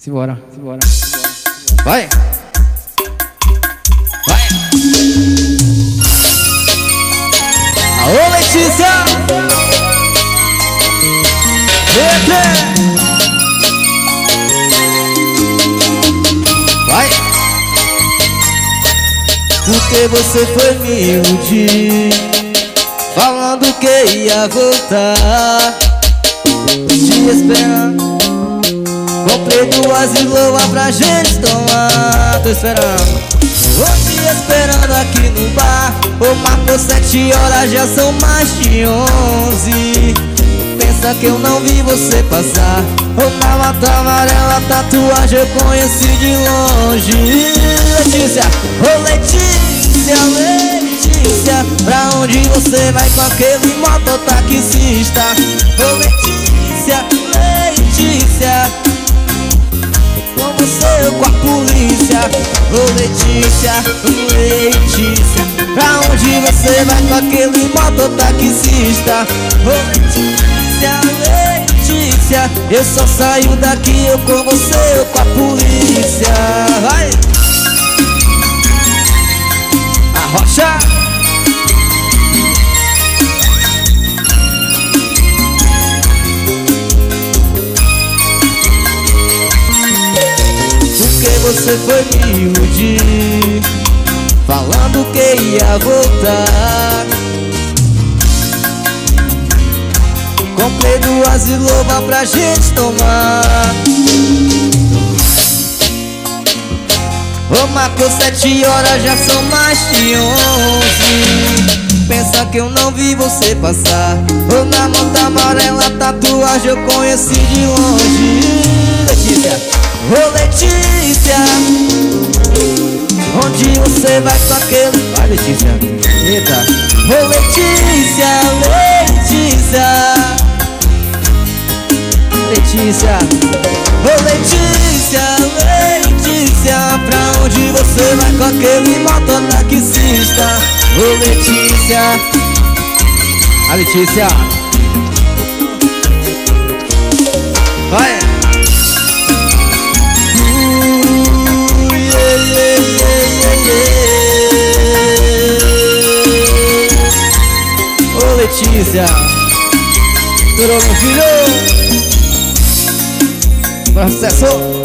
Simbora. Vai! Vai! Alô, Letícia! Vai! Porque você foi me iludir, falando que ia voltar, te esperando. Comprei 2 Iloa pra gente tomar. Tô esperando, vou te esperando aqui no bar. Ô, marcou 7 horas, já são mais de 11. Pensa que eu não vi você passar. Ô, na mata amarela, tatuagem eu conheci de longe. Letícia, ô Letícia, Letícia, pra onde você vai com aquele mototaxista? Ô Letícia, Letícia, com você ou com a polícia? Ô Letícia, Letícia, pra onde você vai com aquele mototaxista? Ô Letícia, Letícia, eu só saio daqui eu com você ou com a polícia. Vai! Arrocha! Você foi me iludir, falando que ia voltar. Comprei 2 Iloa pra gente tomar. Ô, marcou 7 horas, já são mais de 11. Pensa que eu não vi você passar. Ô, na manta amarela, tatuagem eu conheci de longe. Letícia, ô Letícia, onde você vai com aquele... Vai, Letícia. Eita. Ô Letícia, Letícia, Letícia, ô Letícia, Letícia, pra onde você vai com aquele mototaxista? Ô Letícia, a Letícia. Vai. Ô Letícia, durou meu filho, processou.